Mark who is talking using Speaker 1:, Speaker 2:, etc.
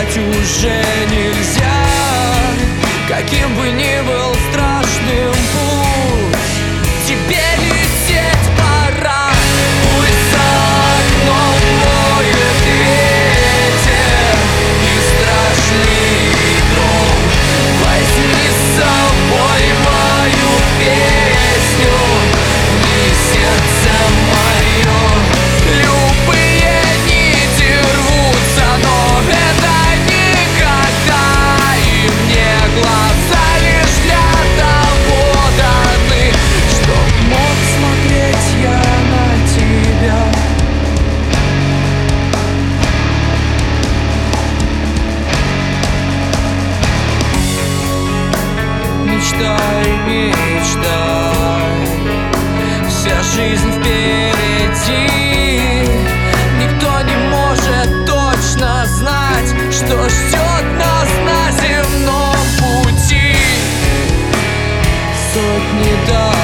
Speaker 1: жить уже нельзя. Каким бы ни был страшным путь, тебе лететь пора. Пусть за окном воет ветер и страшный гром. Возьми с собой мою песню и сердце мое. Любые нити рвутся, но это никогда. И мне глаза лишь для того даны, чтоб мог смотреть я на тебя. Мечтай, мечтай, вся жизнь впереди. Никто не может точно знать, что ждет нас на земном пути. Сотни дорог